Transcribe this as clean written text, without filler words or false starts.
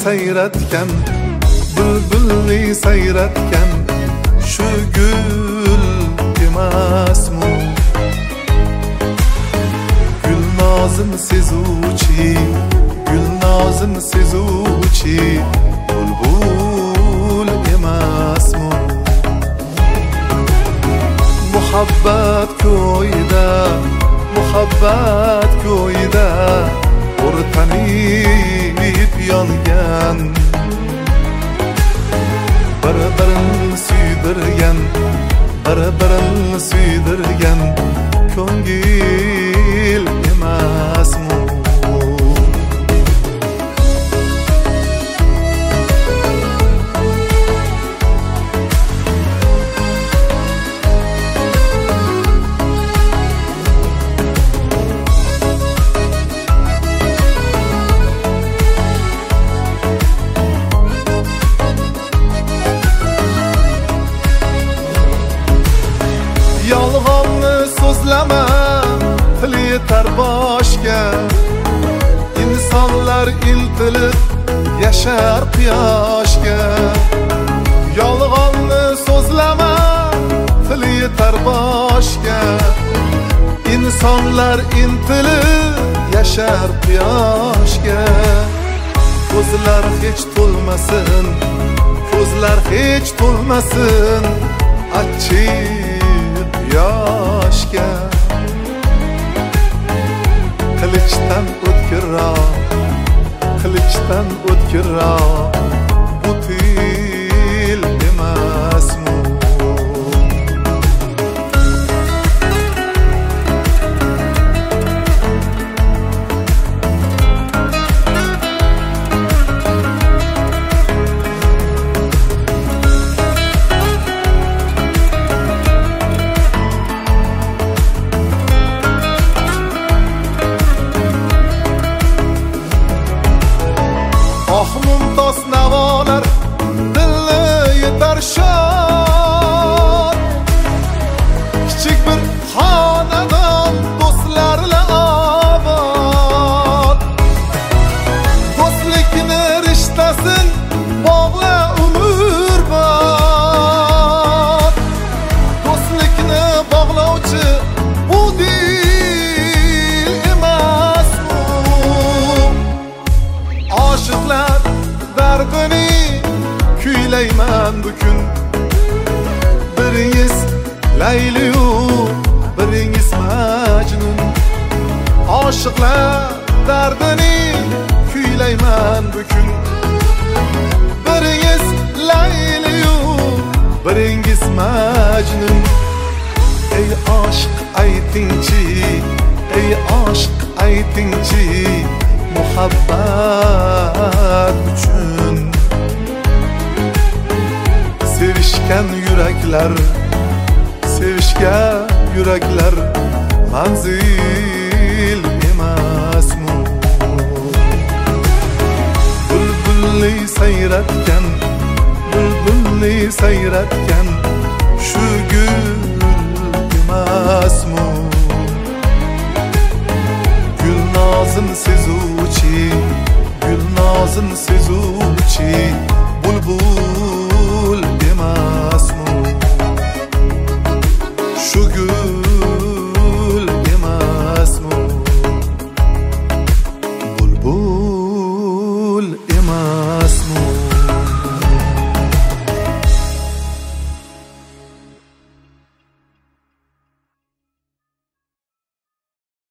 sayratgan, bulbulni sayratgan shu gul emasmi? Gulnozim sezuvchi, gulnozim sezuvchi bulbul emasmi? Muhabbat ko'yida, muhabbat ko'yida o'rtanib yongan, bir-birini suydirgan, bir-birini suydirgan ko'ngil emasmi? Yolg'onni so'zlama, til yetar boshga. Insonlar intilib yashar quyoshga. Yolg'onni so'zlama, til yetar boshga. Insonlar intilib yashar quyoshga. Ko'zlar hech to'lmasin, ko'zlar hech to'lmasin achchiq yoshga. Qilichdan o'tkirroq, qilichdan o'tkirroq bu til emasmi? Mumtoz navolar dilni yetar shod. Kichik bir xonadon do'stlarla obod. Do'stlikni rishtasin bog'la umrbod. Do'stlikni bog'lovchi bu dil emasmi? Oshiqlar dardini kuylayman bugun. Biringiz Layliyu, biringiz Majnun. Oshiqlar dardini kuylayman bugun. Biringiz Layliyu, biringiz Majnun. Ey oshiq aytingchi, ey oshiq aytingchi muhabbat uchun. Sevishgan yuraklar, sevishgan yuraklar manzil emasmi? Bulbulni sayratgan, bulbulni sayratgan shu gul emasmi? Gulnozim sezuvchi, gulnozim sezuvchi bulbul emasmi? Shu gul